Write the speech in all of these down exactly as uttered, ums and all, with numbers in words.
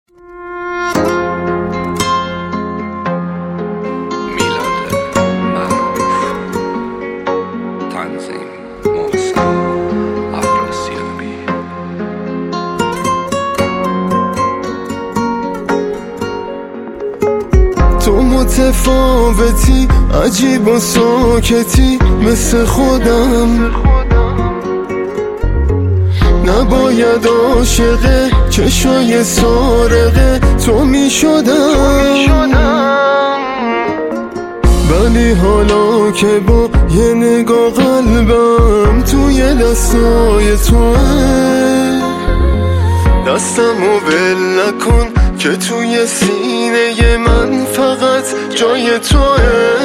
تو متفاوتی، عجیب و ساکتی مثل خودم، نباید عاشق چشای سارقه تو می شدم، ولی حالا که با یه نگاه قلبم توی دستای توه، دستمو ول نکن که توی سینه من فقط جای توه.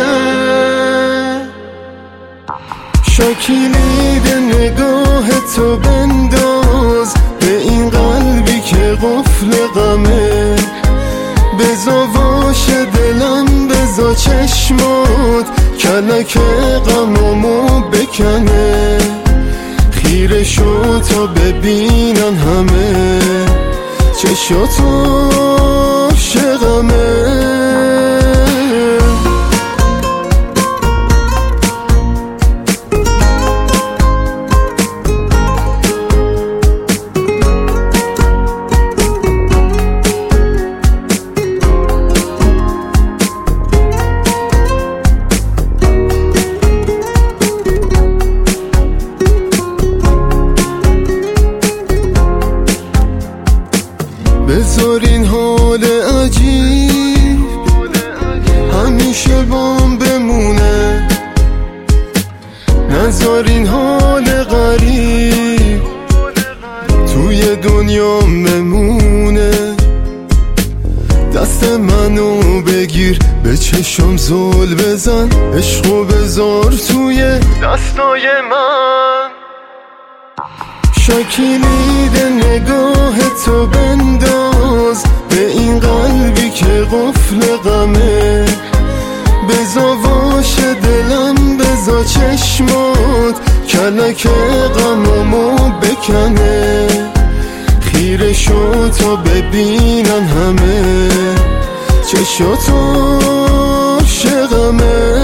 شکلید نگاه تو بنداز به این قلبی که قفل غمه، بزا واشه دلم، بزا چشمات کلک غمامو بکنه، خیره شو تا ببینن همه چشاتو عاشقمه. بذار این حال عجیب همیشه بام بمونه، نذار این حال غریب توی دنیا بمونه، دست منو بگیر به چشم زل بزن، عشقو بذار توی دستای من، شکلید نگاه تو بنداز به این قلبی که قفل غمه، بزا واشه دلم، بزا چشمات کلک غمامو بکنه، خیره شو تا ببینن همه چشاتو عاشقمه.